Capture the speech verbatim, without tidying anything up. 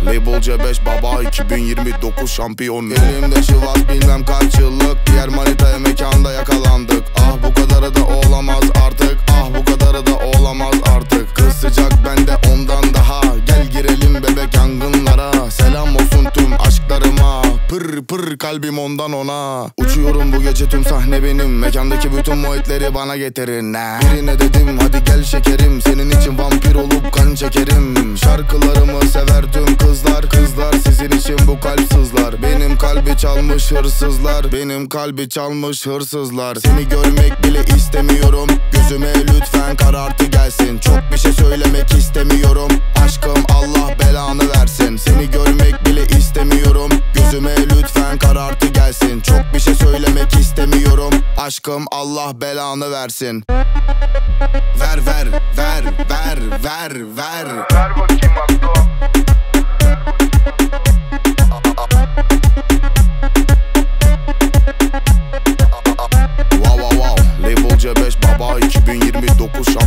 Label C beş baba iki bin yirmi dokuz şampiyon. Elimde şivas bilmem kaç yıllık. Diğer manitaya mekanda yakalandık. Ah bu kadarı da olamaz artık. Ah bu kadarı da olamaz artık. Kız sıcak ben de ondan daha. Gel girelim bebek yangınlara. Selam olsun tüm aşklarıma. Pır pır kalbim ondan ona. Uçuyorum bu gece tüm sahne benim. Mekandaki bütün muhitleri bana getirin. Nah. Birine dedim hadi gel şekerim. Senin için vampir olup kan çekerim. Şarkılarımı sever tüm kızlar. Kızlar sizin için bu kalp sızlar. Benim kalbi çalmış hırsızlar. Benim kalbi çalmış hırsızlar. Seni görmek bile istemiyorum. Gözüme lütfen karartı gelsin. Çok bir şey söylemek istemiyorum. Aşkım Allah belanı versin. Seni görmek bile istemiyorum. Gözüme lütfen karartı gelsin. Çok bir şey söylemek istemiyorum. Aşkım Allah belanı versin. Ver ver ver ver ver ver. Ver bakayım Akdo. Wow wow wow. Label C beş baba iki bin yirmi dokuz şampiyon.